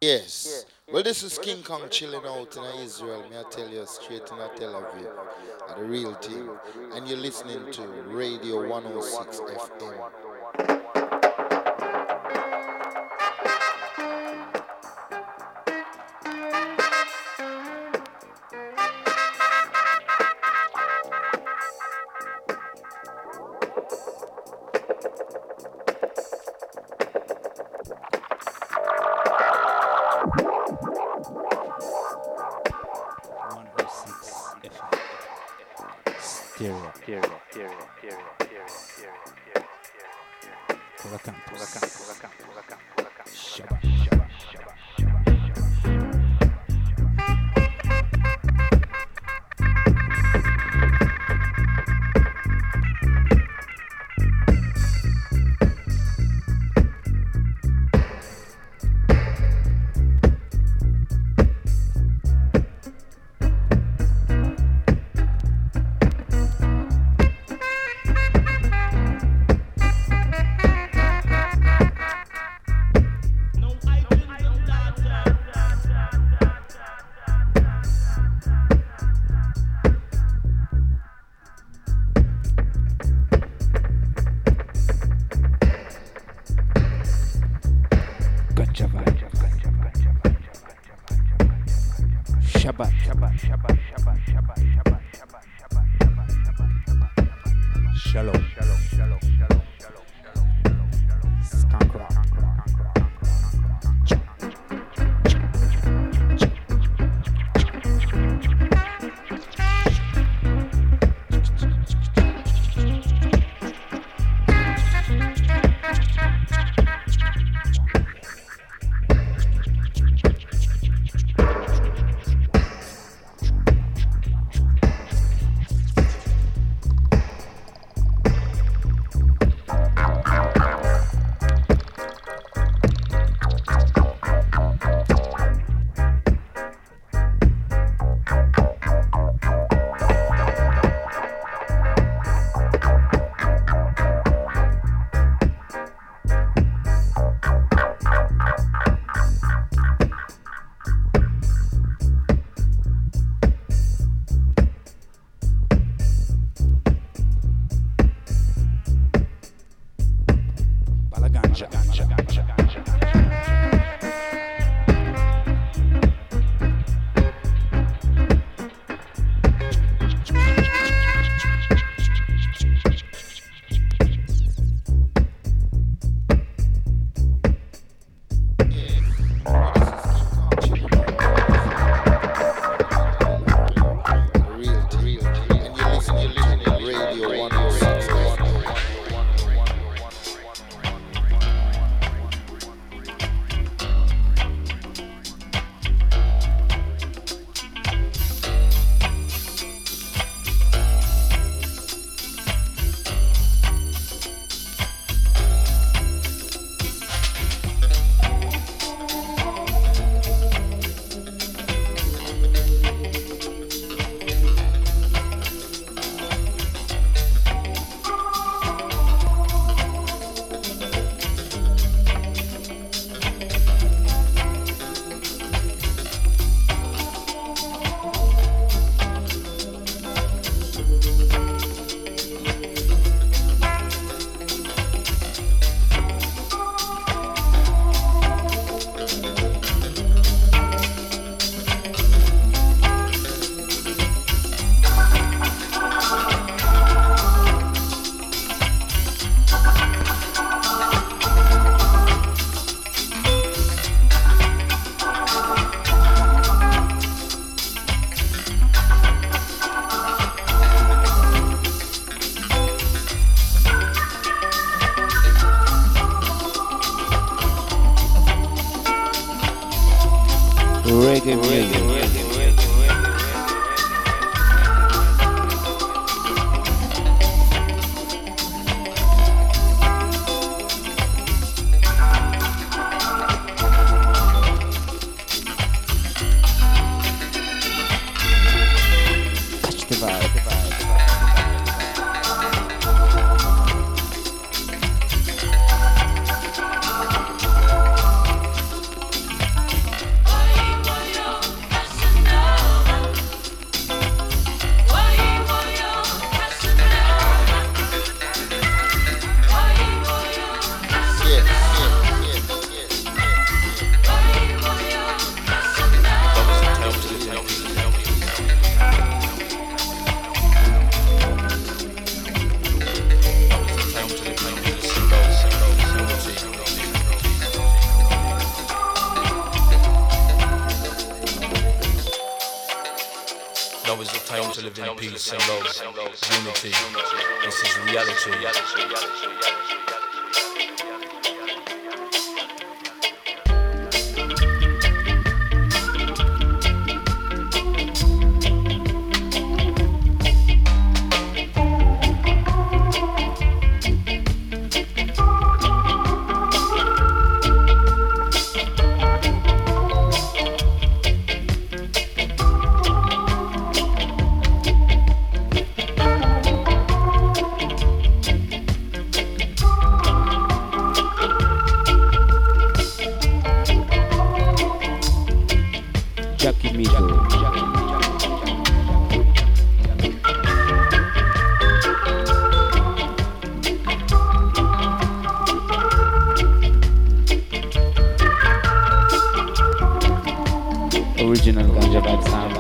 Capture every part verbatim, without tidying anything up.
Yes. Well, this is King Kong chilling out in Israel. May I tell you straight in Tel Aviv. Are the real thing. And you're listening to Radio one oh six F M. Reggae music. Touch the vibe. time to live in peace and love, unity. This is reality. Original Ganja Vibe sound.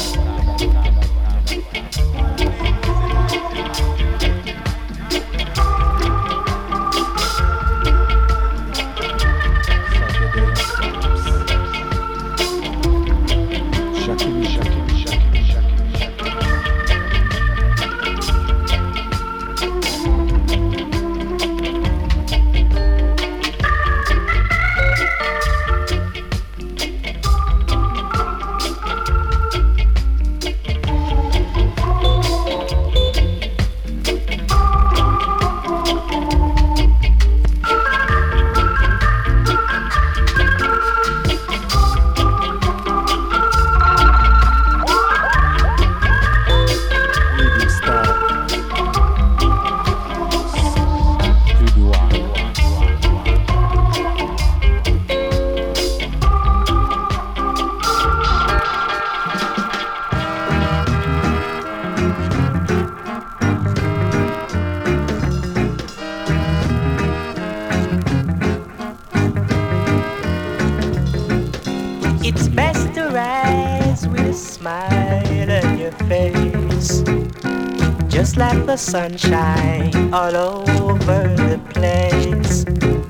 Like the sunshine all over the place.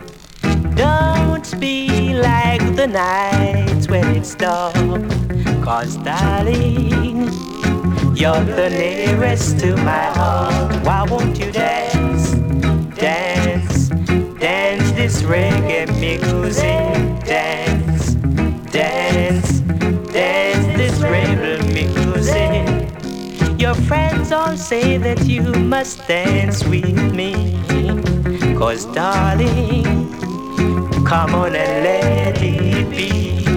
Don't be like the nights when it's dark, 'cause darling, you're the nearest to my heart. Why won't you dance, dance, dance this reggae music? Dance, dance, dance this rebel music. Your friends all say that you must dance with me, 'cause darling, come on and let it be.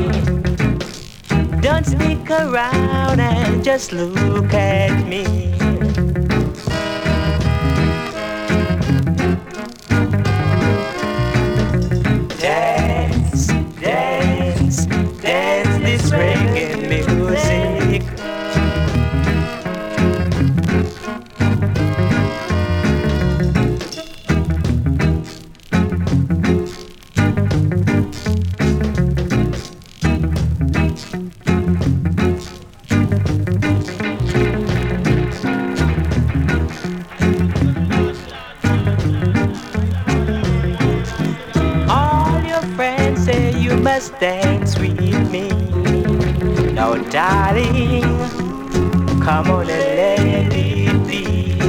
Don't stick around and just look at me. Dance, dance, dance this reggae music. Dance with me. Now darling, come on and let it be.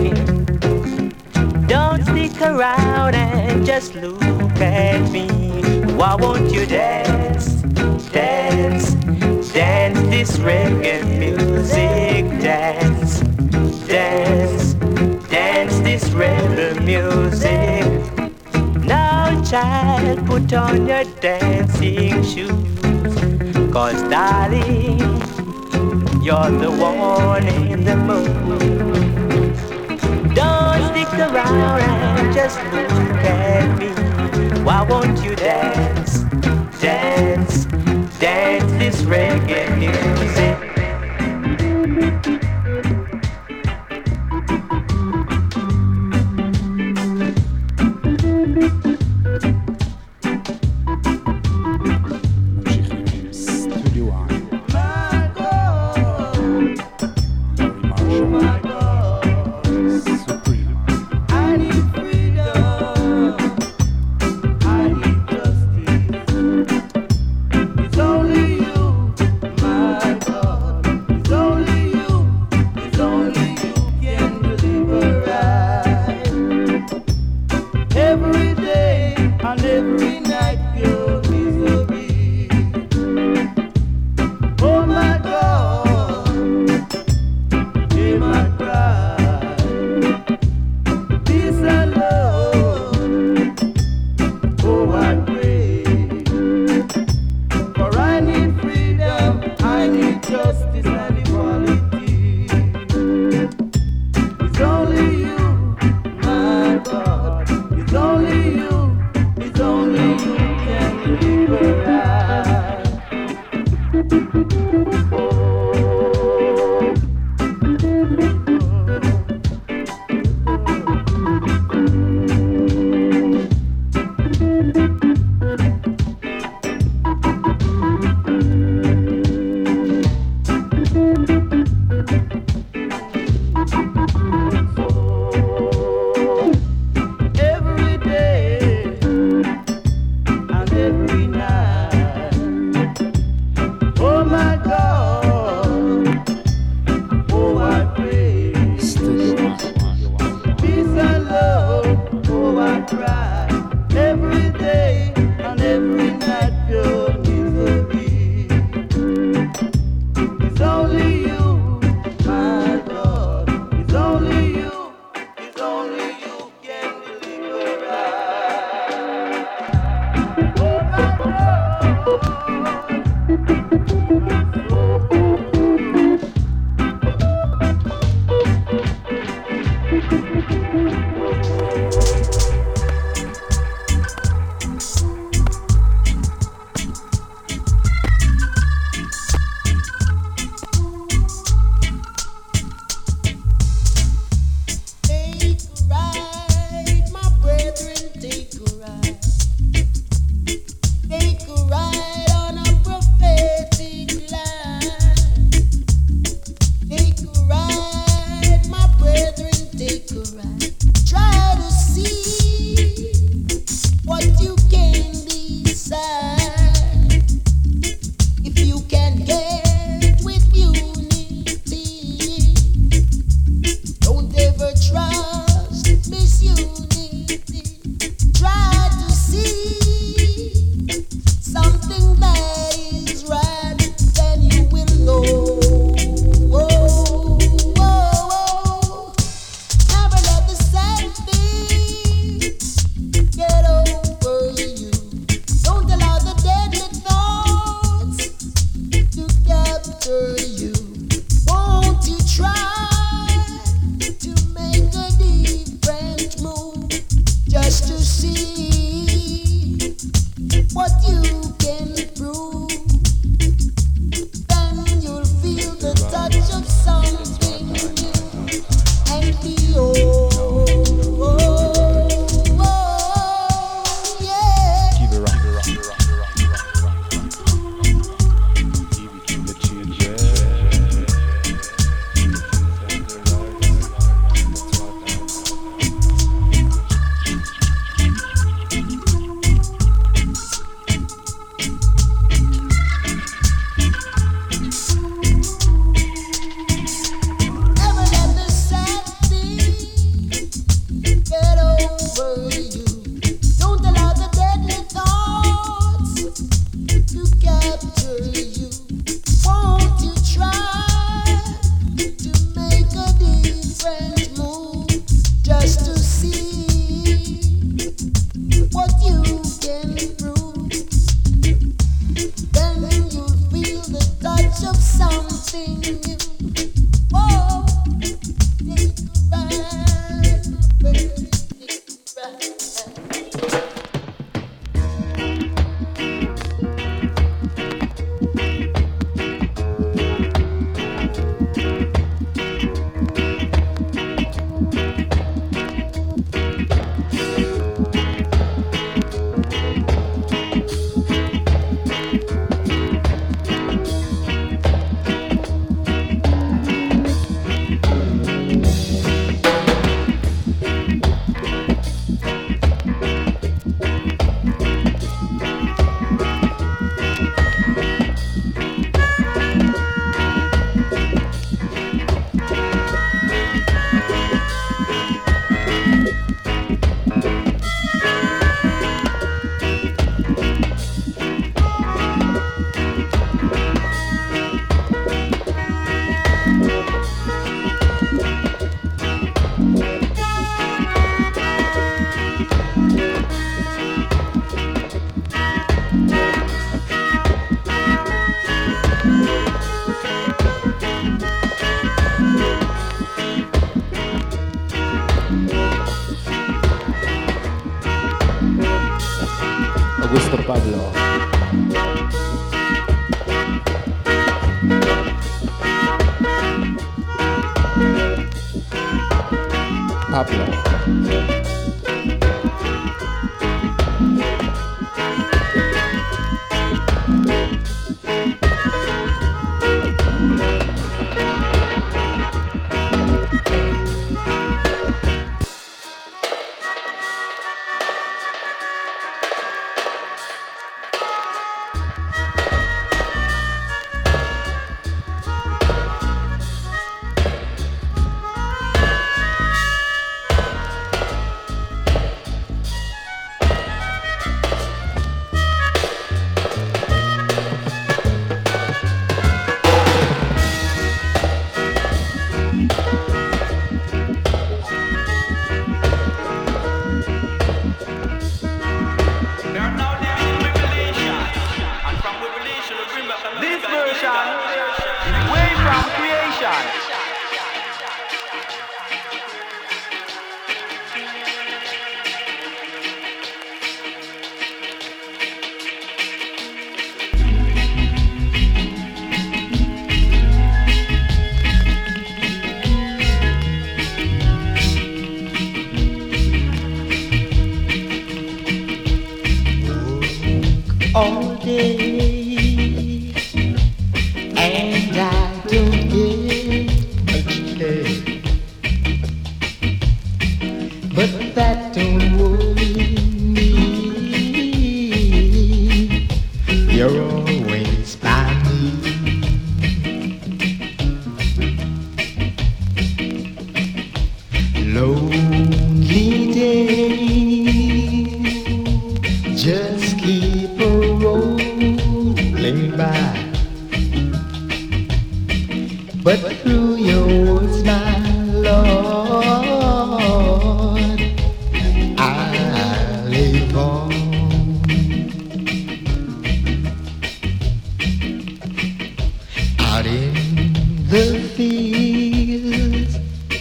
Don't stick around and just look at me. Why won't you dance, dance, dance this reggae music? Dance, dance, dance this rebel music. Now child, put on your dancing shoes, 'cause darling, you're the one in the mood. Don't stick around and just look at me. Why won't you dance, dance, dance this reggae music? Only you, my Augusto Pablo. Pablo. All day, and I don't get much sleep, but that don't worry me. You're always by me. Lonely days just keep rolling by, but through your words, my Lord, I live on. Out in the fields,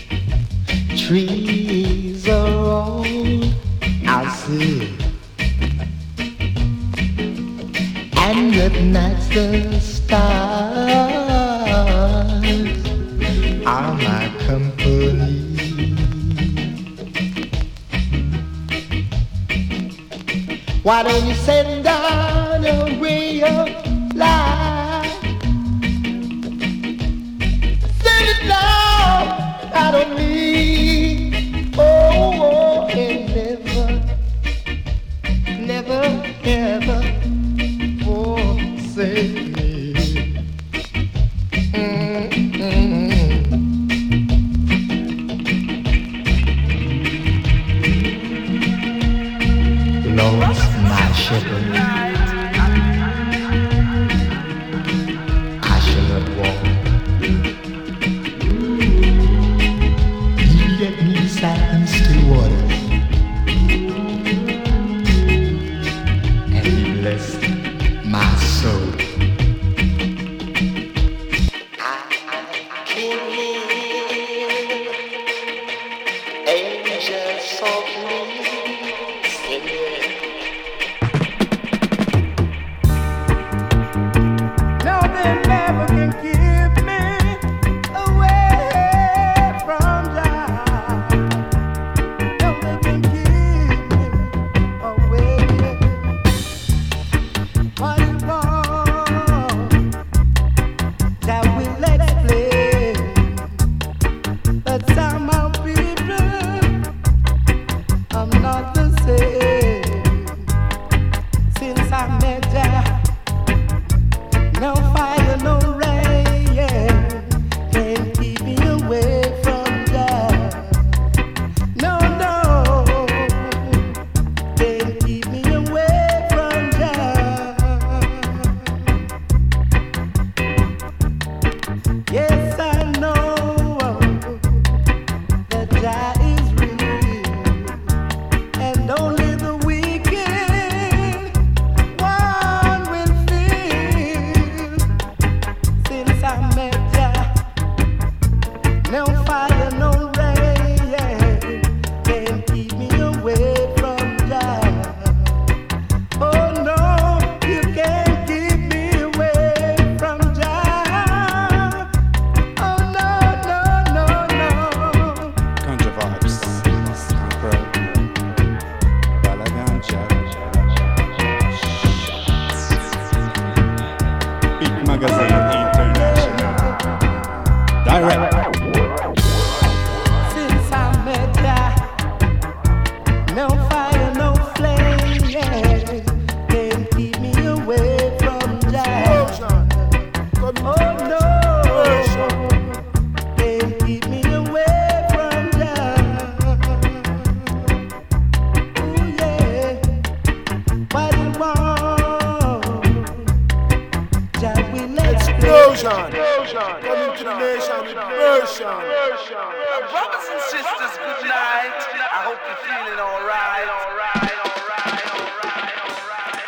trees are all I see, and at night the stars are my company. Why don't you send down a ray of light? Send it down out on me. Oh, oh, and never, never, ever forsake me. Mm-mm. Lord's my shepherd, I shall not walk. He led me beside them still waters, and he blessed my soul. Magazine International. Direct. Since I met ya, no fire, no flame, yeah, can't keep me away from Jah. Oh no, can't keep me away from Jah. Ooh yeah, what you want? Jah will let Explosion, coming to the nation with version. Brothers and sisters, good night. I hope you're feeling alright, alright, alright, alright, alright,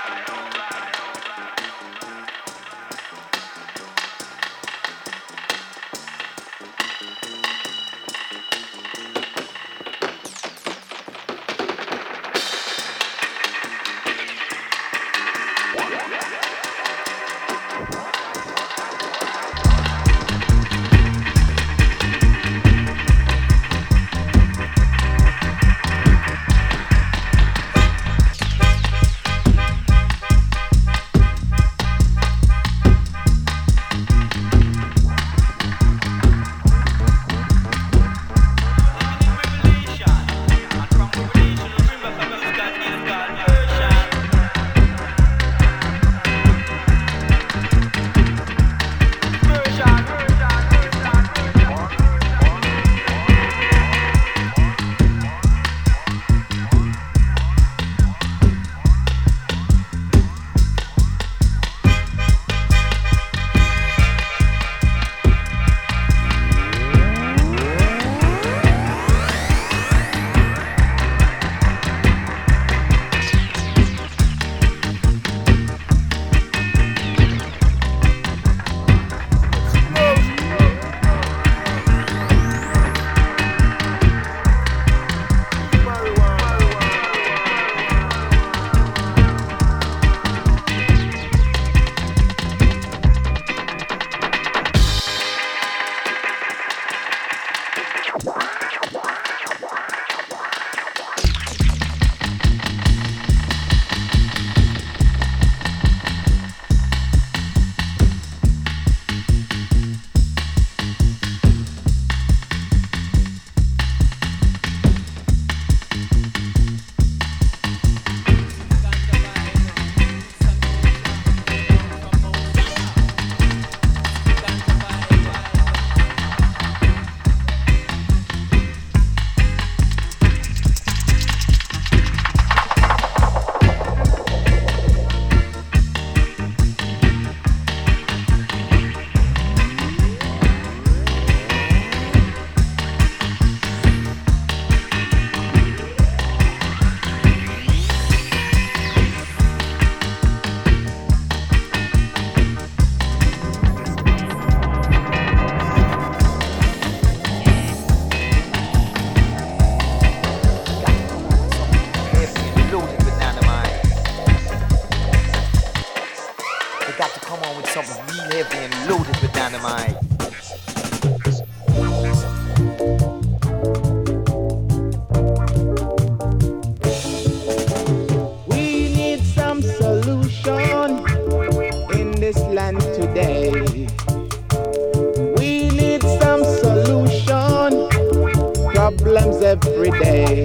problems every day.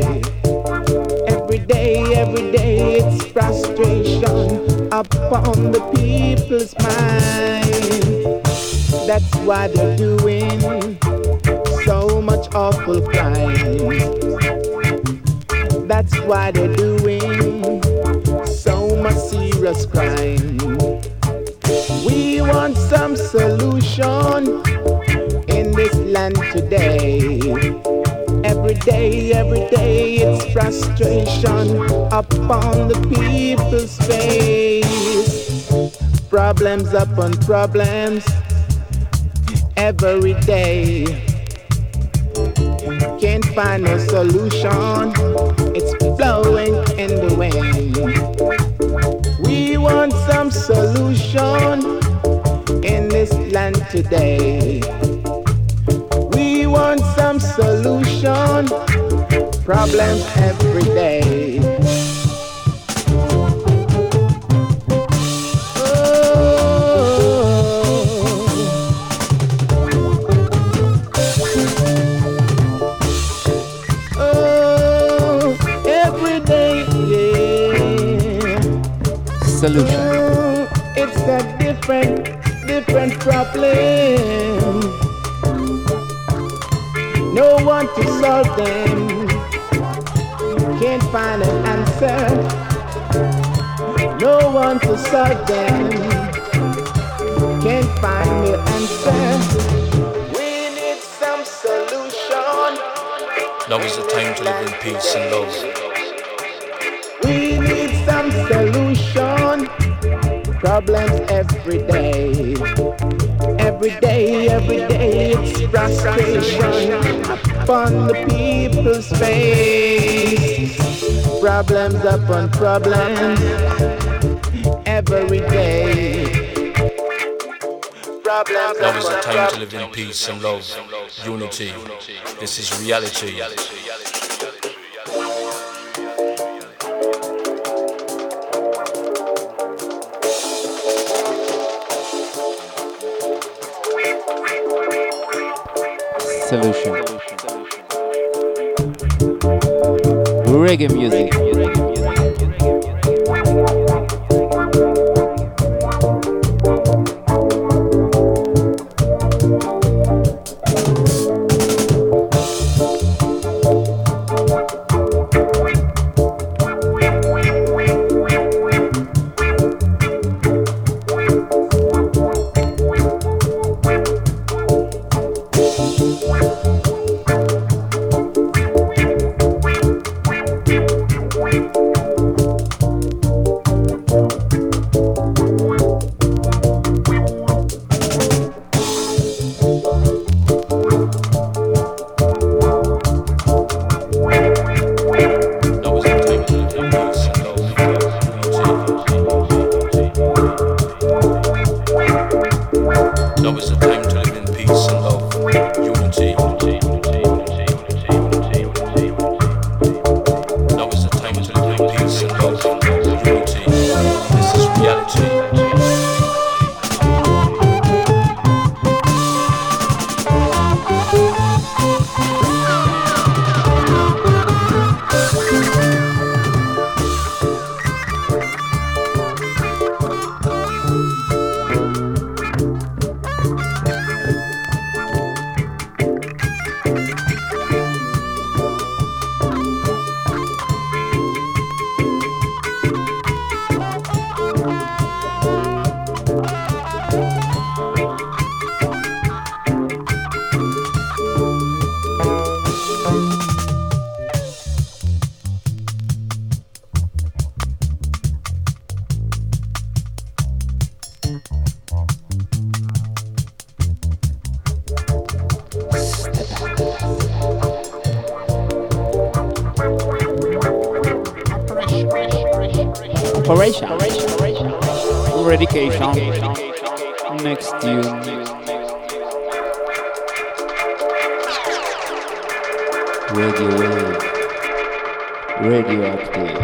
Every day, every day it's frustration upon the people's mind. That's why they're doing so much awful crime. That's why they're doing so much serious crime. We want some solution in this land today. Every day, every day it's frustration upon the people's face. Problems upon problems every day. Can't find no solution, it's blowing in the wind. We want some solution in this land today. We want some solution, problems every day. Oh. Solution. Mm, it's a different, different problem. No one to solve them. Can't find an answer. No one to solve them. Can't find the answer. We need some solution. Now is the time to live in peace and love. We need some solution. Problems every day. Every day, every day it's frustration upon the people's face. Problems upon problems every day. Problems Now is the upon time to live in peace and love, unity. This is reality. Solution. Reggae music. Operation. Eradication. Next tune. Radio Wave. Radioactive.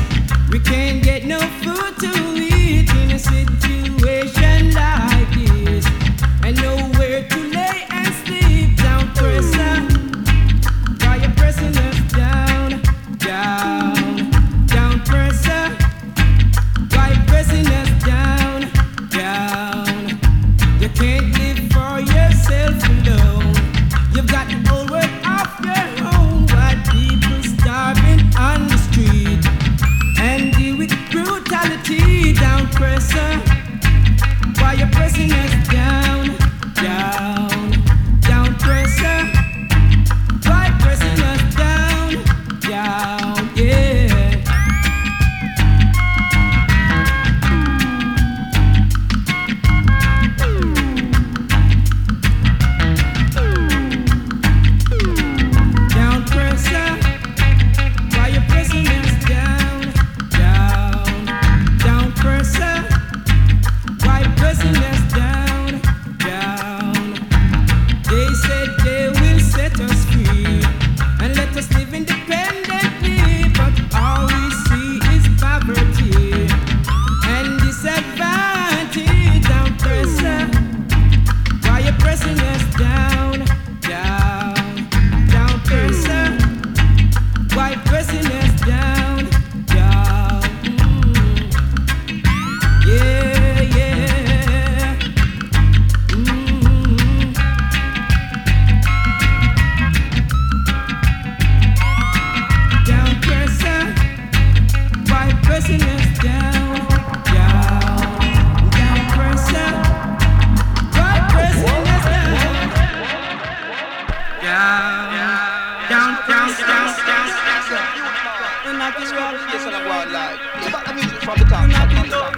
Can't get no food to eat in a situation like this. down, down, down, and not the rock. Yes, I want like. It's about the music from the top. Not the love,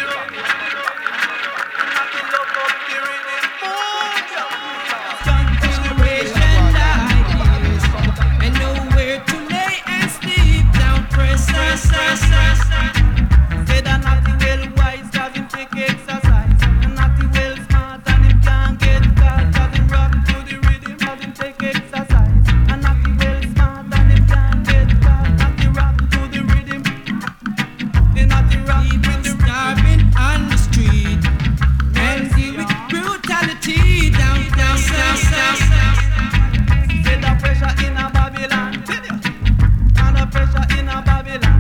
and nowhere to lay and sleep down. Press, press, press, press. Say that not the well wise, cause him take exercise, and not the well smart, and him can't get caught, cause him rock to the rhythm, cause him take exercise, and not the well smart, and him can't get caught, not the rock to the rhythm, they not the rock with the starving on the street, and deal with brutality down, down, down, down. Say the pressure in a Babylon, and the pressure in a Babylon.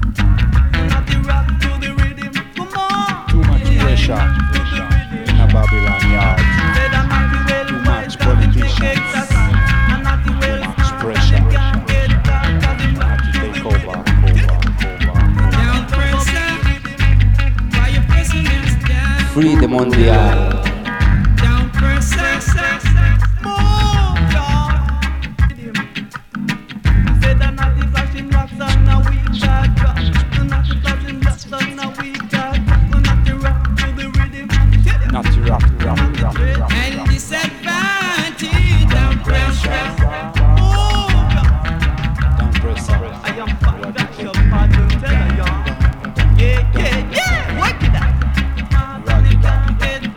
Too much pressure in a Babylon yard. Too much politicians. Too much pressure. Have to take over, over, over. Freedom on the island. Not to rock, rock, rock, rock. And disadvantage down pressure. Down pressure. I am fat, that's your part to tell you. Yeah, yeah, yeah, what did that? Rock it down.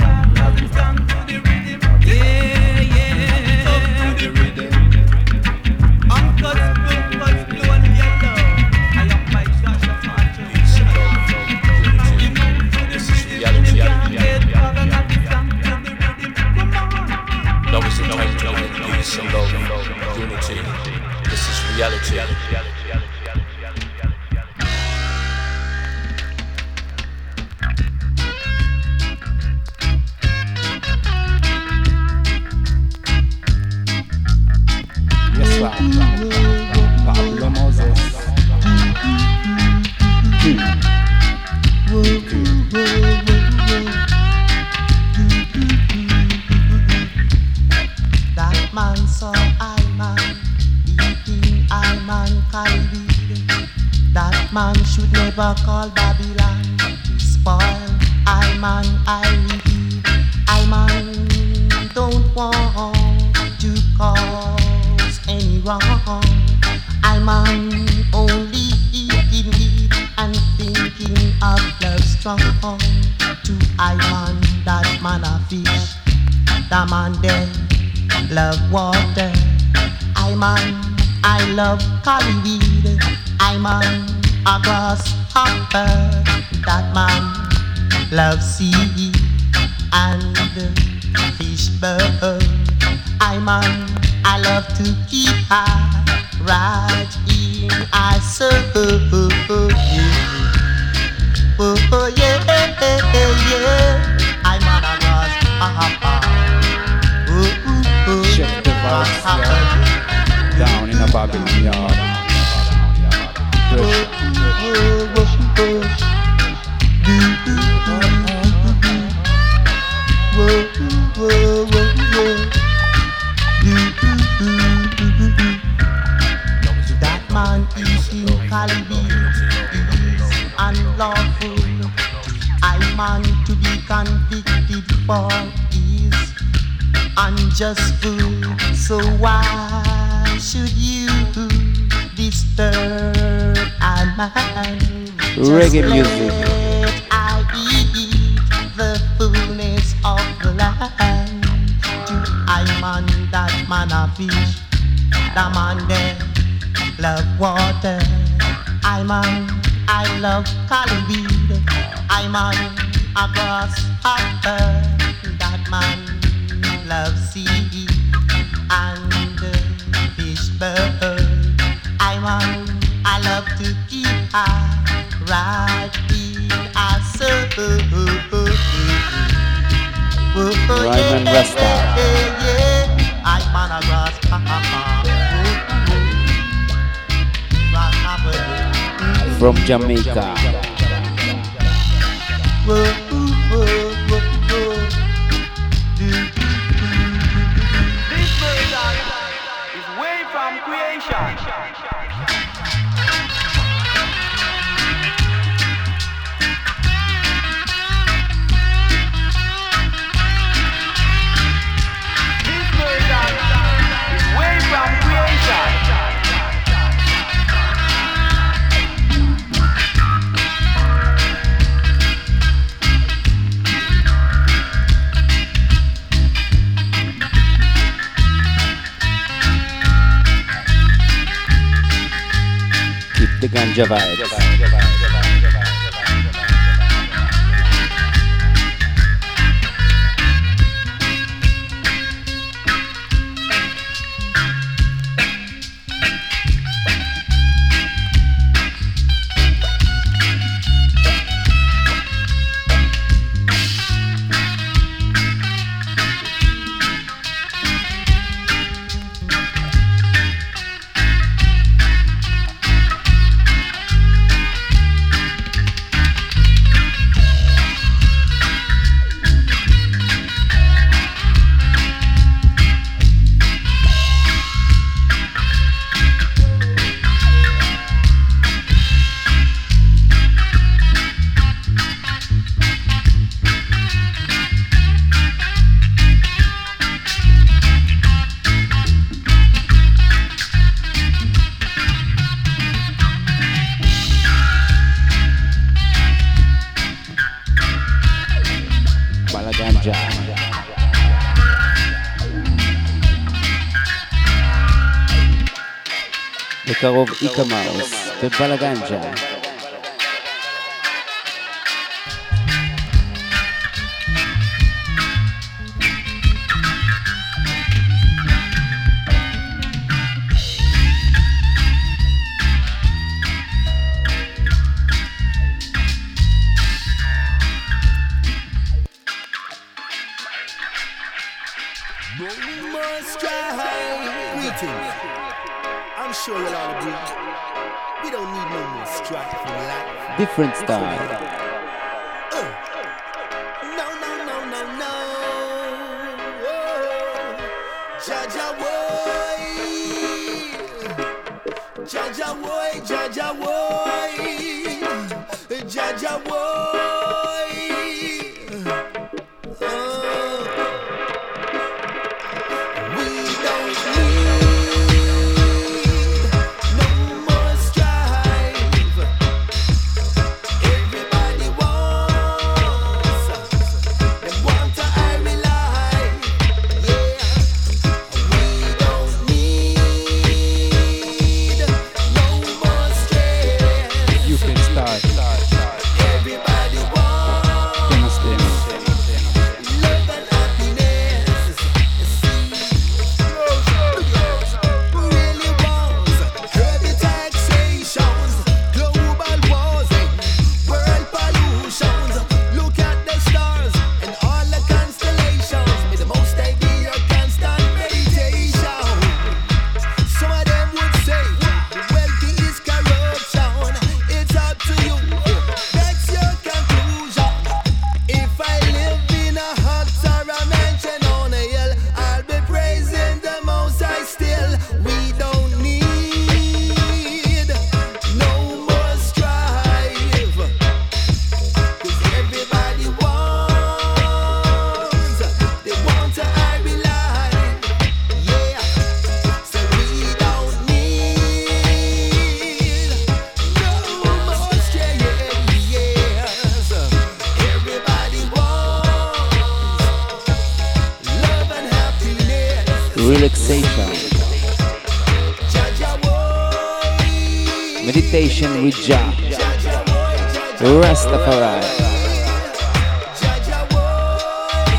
Yeah, yeah. To the rhythm. Uncle Spoon, Spoon, blue and yellow. I am my gosh, I'm fat to This is reality. Love is the time to live in peace and love, unity. This is reality. Yes, sir. Pablo Moses. Two. Two. that man saw I man eating I man Caribbean. That man should never call Babylon to spoil I man I repeat. I man don't want to cause any wrong. I man only eating weed and thinking of love strong. To I man that man a fish, the man then love water. I man I love Hollywood. I man a grasshopper. That man love sea and fish bird. I man I love to keep high right in I soul. Oh, oh yeah, yeah, yeah. I'm on a grasshopper. Oh, oh, oh. Check the vibes, yeah. Down in a Babylon yard. Pressure. That man eating Caribbean is unlawful. I man to be convicted for is unjust food. So why should you disturb a man? Reggae Just music. let I eat the fullness of the land. To I man that man a fish, the man there love water. I man I love Caribbean. I man a grasshopper. That man love sea and fish bird. I man I love to keep high right in our soul. Ryman Rasta. I man a grasshopper. From Jamaica. This version is way from creation. The ganja vibes. בקרוב איקמאוס בבלגנג'ה. Different style. Uh, no, no, no, no, no. Oh, Jaja boy, Jaja boy, Jaja boy, Jaja boy. Oh, we don't need no more strife. Everybody wants, they want to hide me life. Yeah, we don't need no more stress. You can start. Everybody wants Understand? love and happiness. Really wants curb the taxations, global wars, world pollutions. Look at the stars and all the constellations. May the most idea constant meditation. Some of them would say the wealthy is corruption. It's up to you. That's your conclusion. If I live in a hut or a mansion on a hill, I'll be praising the Most High still. We don't need no more strife, 'cause everybody wants, they want to hide me life. Yeah, so we don't need no more strife. Yes, everybody wants love and happiness. Relaxation. Jaja boy, Meditation with Jah. Jaja boy, Jaja Rastafari. Jaja boy,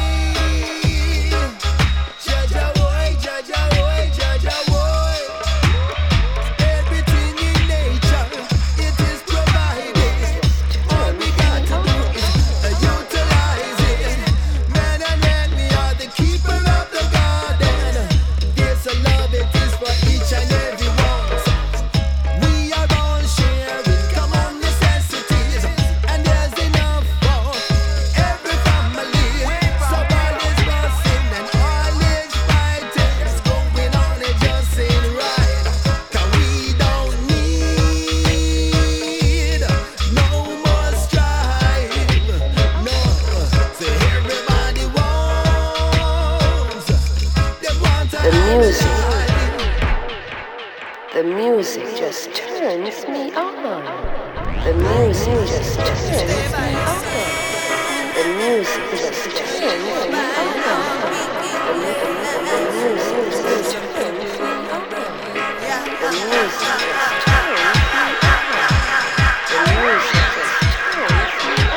Jaja boy, Jaja boy, Jaja boy. Everything in nature, it is provided. All we got to do is uh, utilize it. Man and man, we are the keeper of the garden. There's a love, it is for each and every one. We are all sharing common necessities, and there's enough music just turns me on. The music just turns me on. The music just turns me on. The music just turns me on. The music just turns me on. The music just turns me on.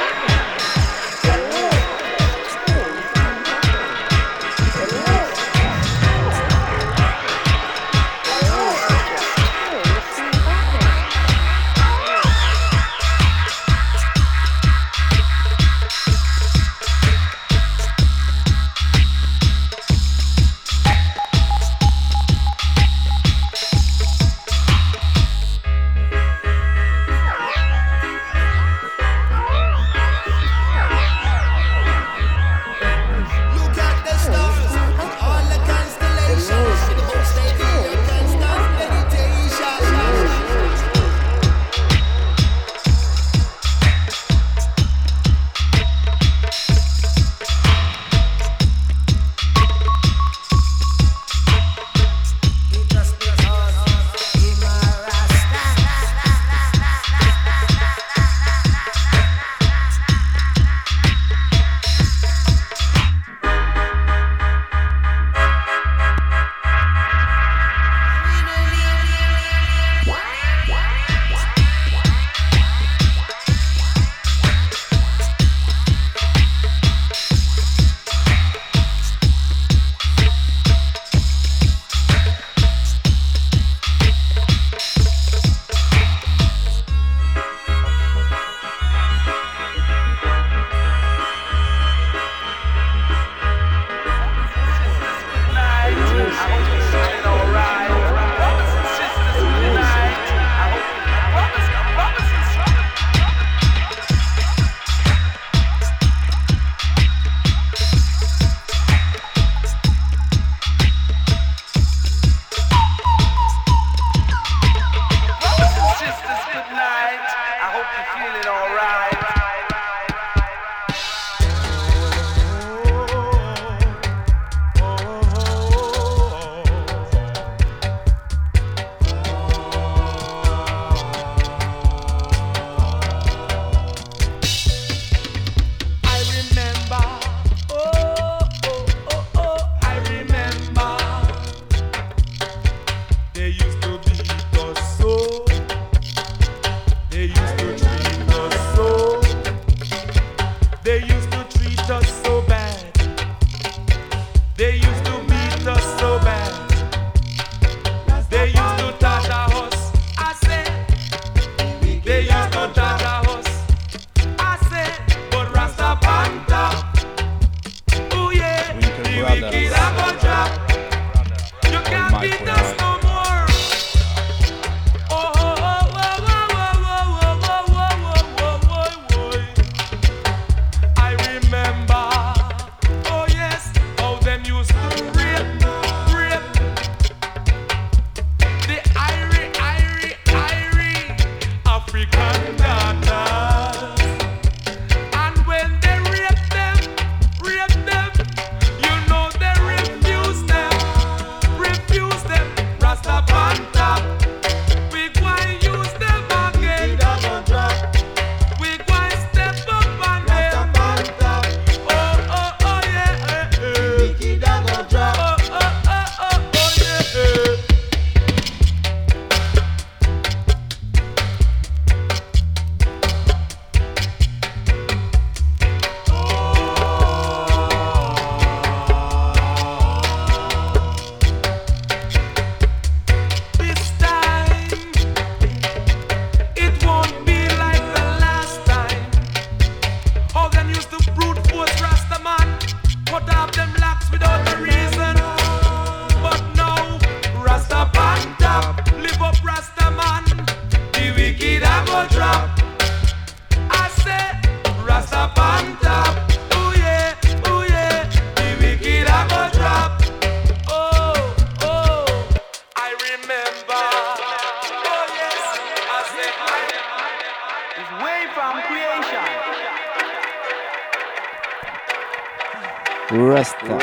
Rasta.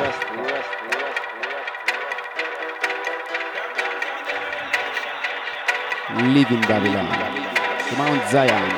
Live in Babylon. To Mount Zion.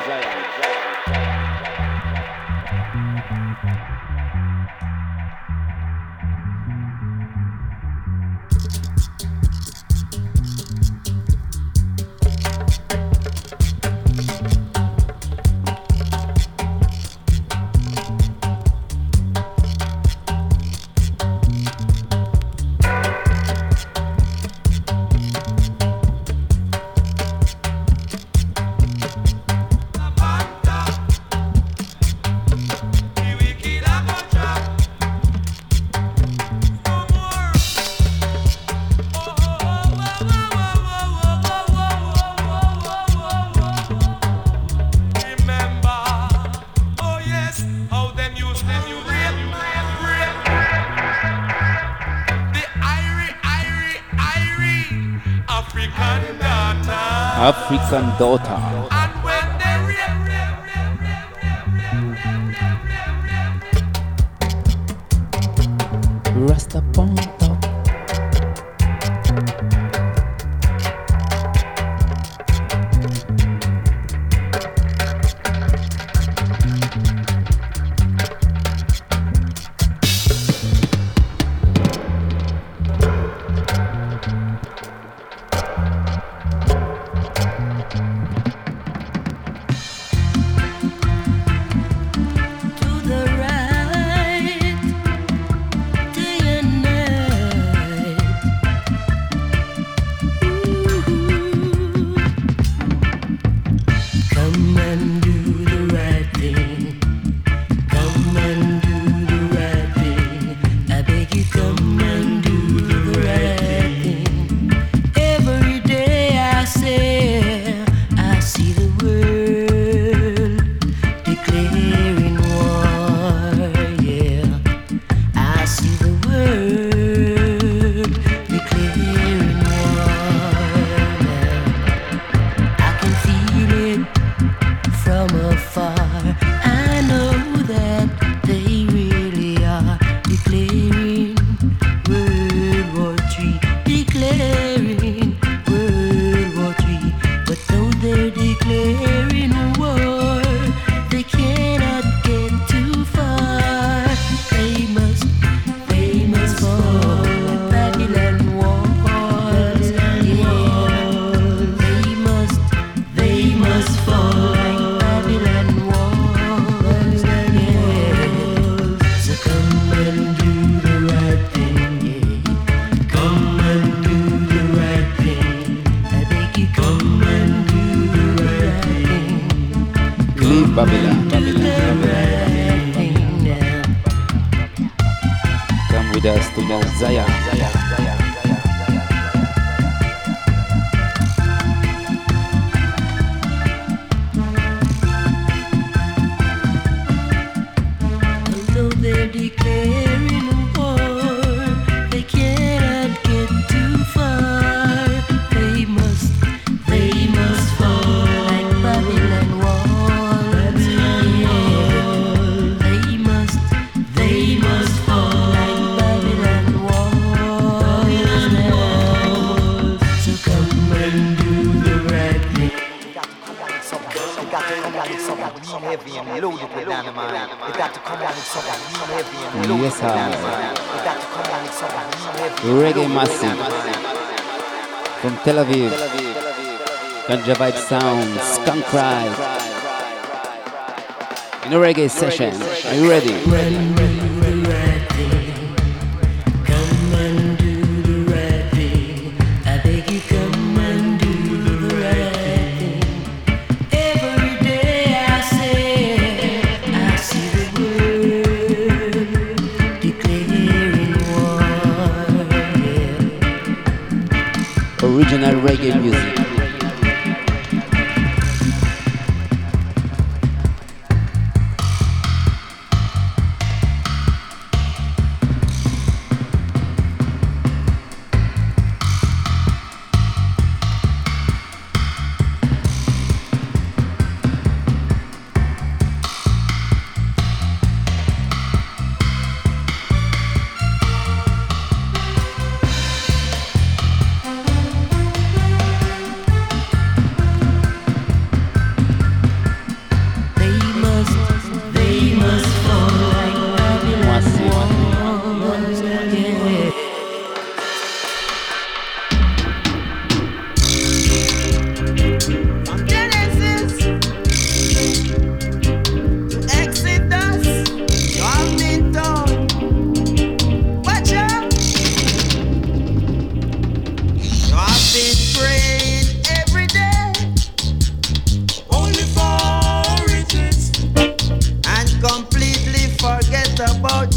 African daughter. Rasta Ponto. Babylon, Babylon, Babylon. Come with us to Mount Zion. Although they're declaring war, they cannot get too far. They must, they must fall like Babylon wall. Heavy and loaded with dynamite. It got to come down with something real heavy and loaded Yes, with dynamite. It got to come down with something real heavy. Reggae Massive from Tel Aviv. Ganja Vibe Sound, Skunk Ride. In a reggae session. Are you ready? Original reggae music.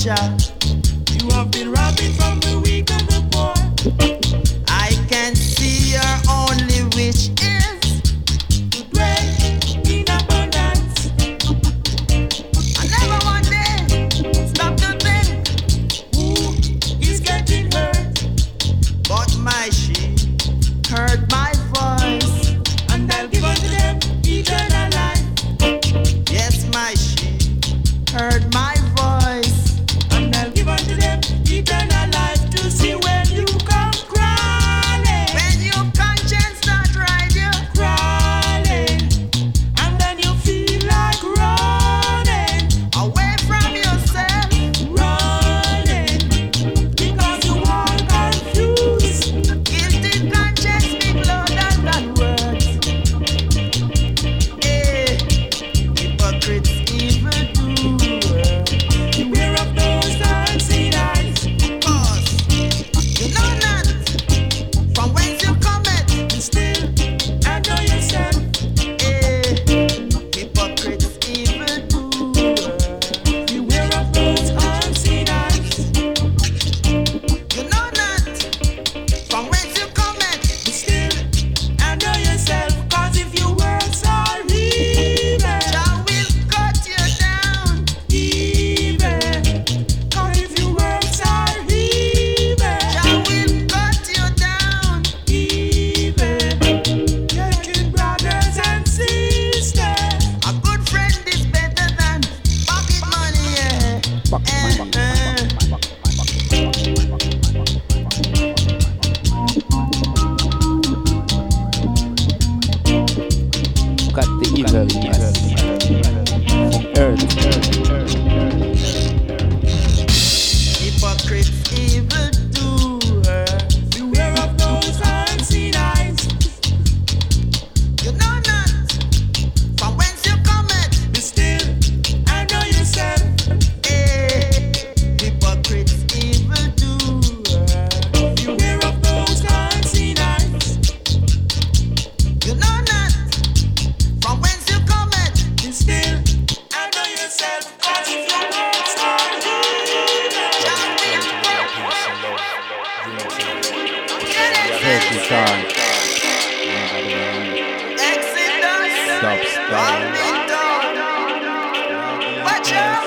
Jah. You have been robbing from the weak and the poor. I can see your only wish is to dwell in abundance. I never one day stop to think who is getting hurt. But my sheep heard my voice, and I'll give unto them eternal life. Yes, my sheep heard my voice, and I'll give unto them eternal life to see when you come crawling. When your conscience start right, you crawling, and then you feel like running away from yourself, running because you are confused. Guilty conscience speak louder than words. Eh, hypocrites, evildoer, beware of those unseen eyes. Cause you know not from whence you cometh, and still I know yourself. Eh, hypocrites, evildoer, beware of those unseen eyes. You know not from whence you cometh, but still I know yourself. Cause if your words are evil, Jah will cut you down. Evil. Cause if your words are evil, Jah will cut you down. Evil. Taking brothers and sisters. A good friend is better than pocket money. Yeah. Eh, eh. Cut the evilness from earth. Hypocrites, evildoer, beware of those unseen eyes. You know not from whence you cometh, but still I know yourself. Eh, hypocrites, evildoer, beware of those unseen eyes. You know not from whence you cometh, but still I know yourself. Cause if your words are evil, Jah will cut. Thirty times. Exodus, Stop, stop. Rolling down. Watch out.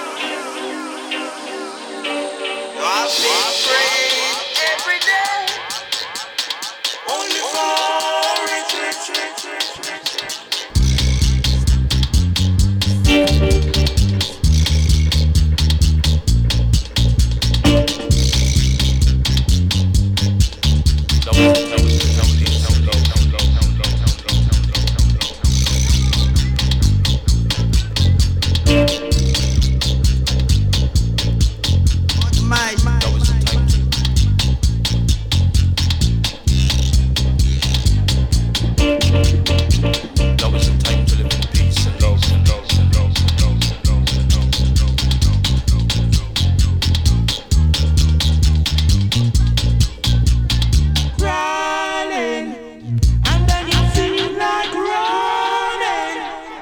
You have been praying every day, only for it, it, it, it, it. My, my, That was the time to That was the time to live in peace and love and love and love and love and love and love and love. crawling, and then you feel like running.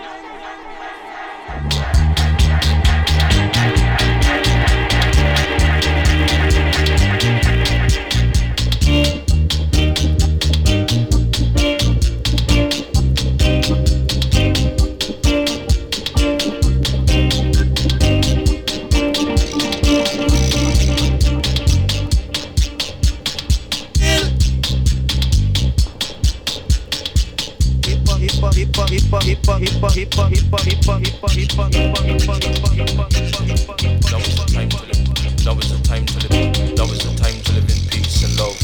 That was the time to live. That was the time to live. That was the time to live in peace and love.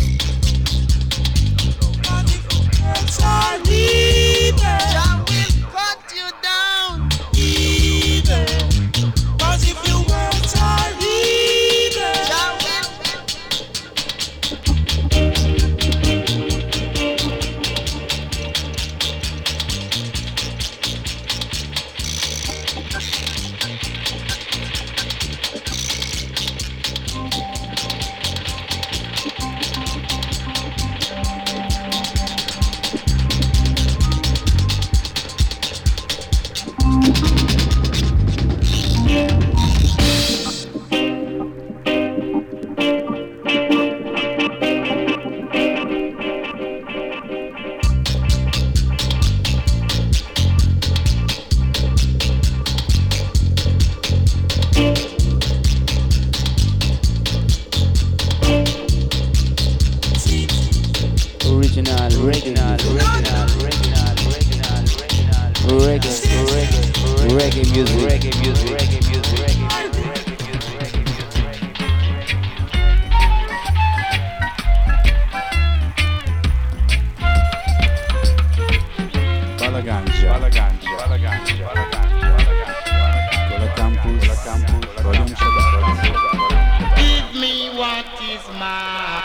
Jah will cut you down. Evil. Cause if your words are evil, Jah will. reggae, reggae, reggae music, reggae music, reggae music, reggae music. Balaganja, Balaganja, Balaganja, Balaganja, Balaganja, Kola Campus, Kola Campus, Volume Shabbat, Volume Shabbat. Give me what is mine.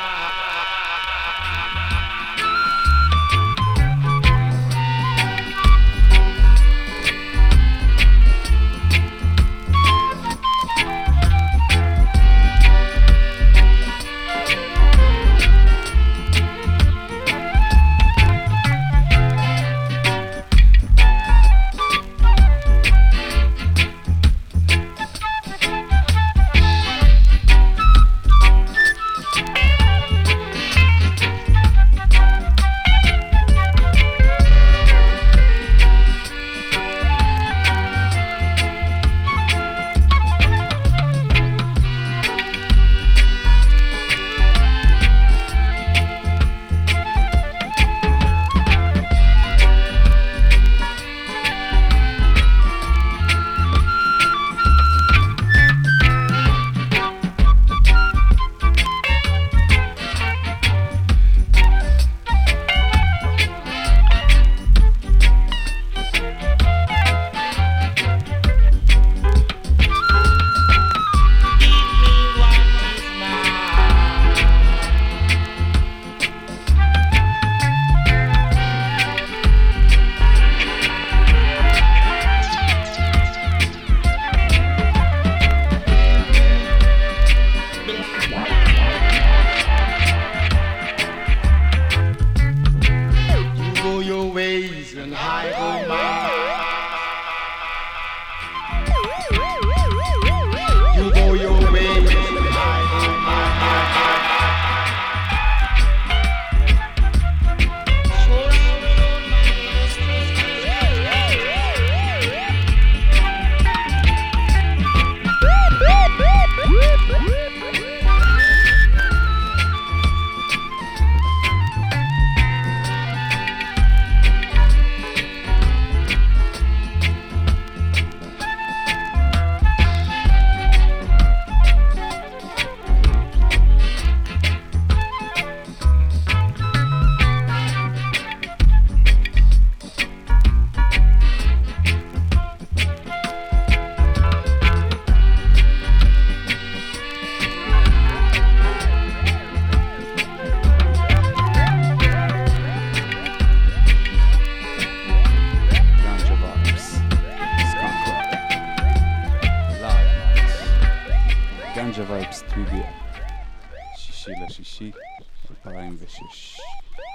גנג'ה וייב סטודיו, שישי לשישי, אלפיים ושש.